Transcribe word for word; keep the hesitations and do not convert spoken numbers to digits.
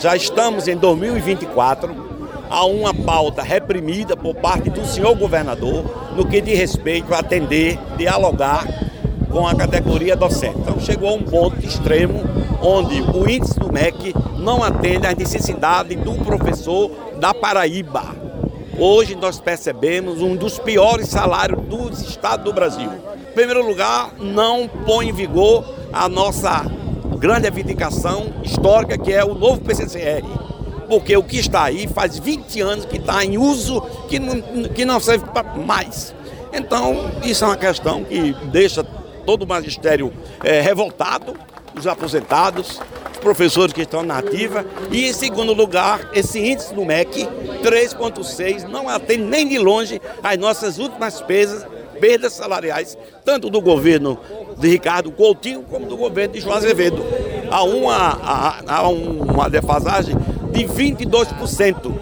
já estamos em dois mil e vinte e quatro, há uma pauta reprimida por parte do senhor governador no que diz respeito a atender, dialogar com a categoria docente. Então chegou a um ponto extremo onde o índice do M E C não atende às necessidades do professor da Paraíba. Hoje nós percebemos um dos piores salários dos estados do Brasil. Em primeiro lugar, não põe em vigor a nossa grande reivindicação histórica, que é o novo P C C R. Porque o que está aí faz vinte anos que está em uso, que não, que não serve para mais. Então, isso é uma questão que deixa todo o magistério é, revoltado, os aposentados, os professores que estão na ativa. E, em segundo lugar, esse índice do M E C, três vírgula seis, não atende nem de longe as nossas últimas perdas, perdas salariais, tanto do governo de Ricardo Coutinho como do governo de João Azevedo. Há uma, há, há uma defasagem de vinte e dois por cento